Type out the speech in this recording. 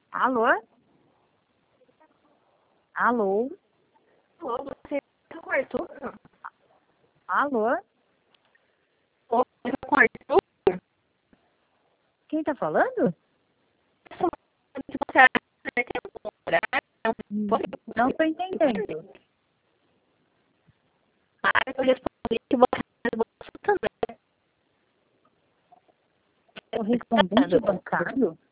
Alô? Alô? Alô, você tá com o Arthur? Alô? Oi, você tá com o Arthur? Quem tá falando? Se você acha que você tem um horário, Não tô entendendo. eu respondi que você também. Correspondente bancário?